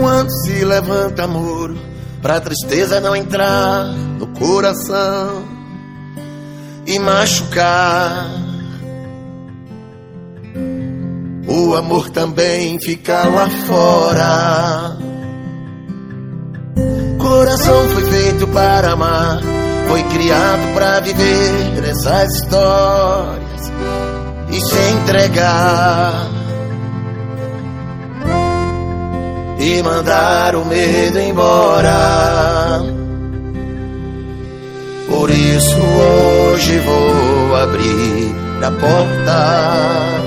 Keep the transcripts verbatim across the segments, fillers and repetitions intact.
quando se levanta muro, pra tristeza não entrar no coração e machucar. O amor também fica lá fora. Coração foi feito para amar, foi criado pra viver essas histórias e se entregar e mandar o medo embora. Por isso hoje vou abrir a porta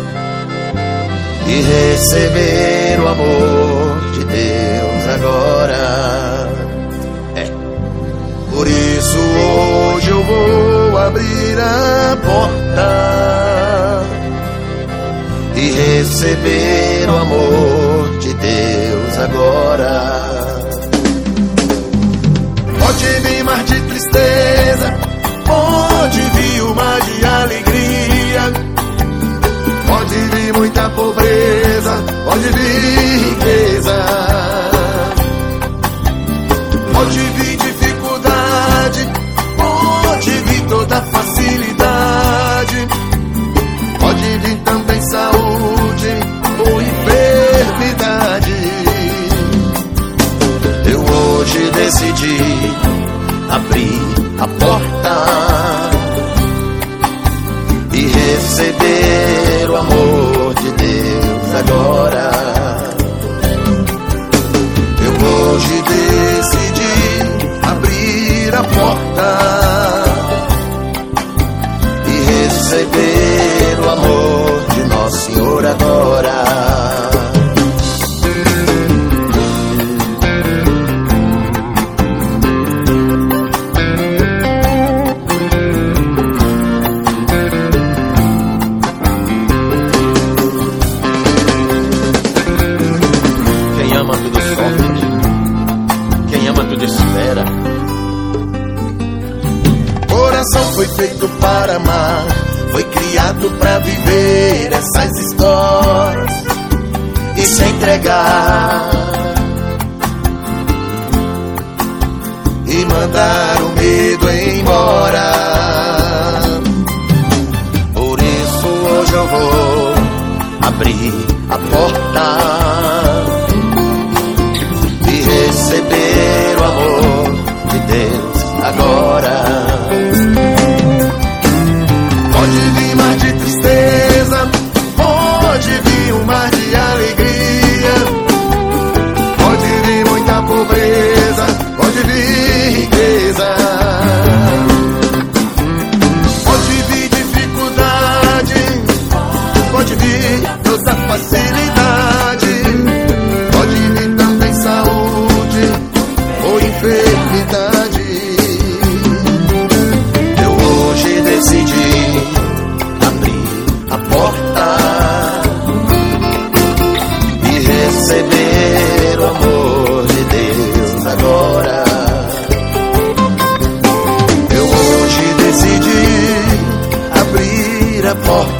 e receber o amor de Deus agora. É. Por isso hoje eu vou abrir a porta e receber o amor de Deus agora. Pode vir mar de tristeza, pode vir o mar de alegria, pode vir muita pobreza, pode vir riqueza, pode vir dificuldade, pode vir toda facilidade, pode vir também saúde ou enfermidade. Eu hoje decidi abrir a porta e receber o amor de Deus agora. Eu hoje decidi abrir a porta e receber o amor de Nosso Senhor agora. Foi feito para amar, foi criado para viver essas histórias e se entregar e mandar o medo embora. Por isso hoje eu vou abrir a porta e receber o amor de Deus agora. Pode vir mar de tristeza, pode vir um mar de alegria, pode vir muita pobreza, pode vir riqueza, pode vir dificuldade, pode vir toda facilidade, pode vir também saúde ou enfermidade. Eu hoje decidi receber o amor de Deus agora. Eu hoje decidi abrir a porta